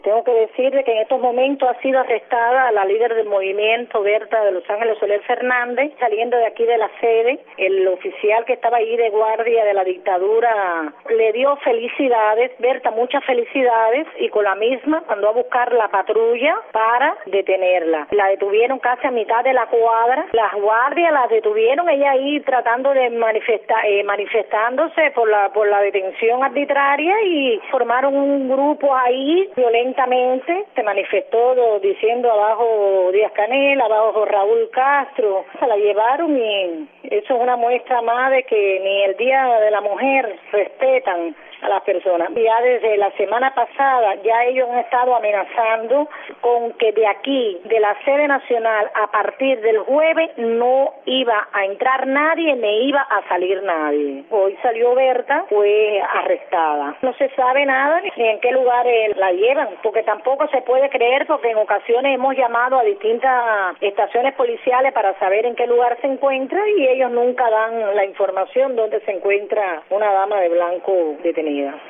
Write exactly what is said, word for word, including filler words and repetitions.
Tengo que decirle que en estos momentos ha sido arrestada la líder del movimiento, Berta de Los Ángeles Soler Fernández, saliendo de aquí de la sede. El oficial que estaba ahí de guardia de la dictadura le dio felicidades, Berta, muchas felicidades, y con la misma mandó a buscar la patrulla para detenerla. La detuvieron casi a mitad de la cuadra, las guardias la detuvieron, ella ahí tratando de manifestar, eh, manifestándose por la, por la detención arbitraria, y formaron un grupo ahí violento. Se manifestó diciendo abajo Díaz Canel, abajo Raúl Castro. Se la llevaron y eso es una muestra más de que ni el Día de la Mujer respetan a las personas. Ya desde la semana pasada ya ellos han estado amenazando con que de aquí, de la sede nacional, a partir del jueves no iba a entrar nadie ni iba a salir nadie. Hoy salió Berta, fue arrestada. No se sabe nada ni en qué lugar la llevan, porque tampoco se puede creer, porque en ocasiones hemos llamado a distintas estaciones policiales para saber en qué lugar se encuentra y ellos nunca dan la información donde se encuentra una dama de blanco detenida.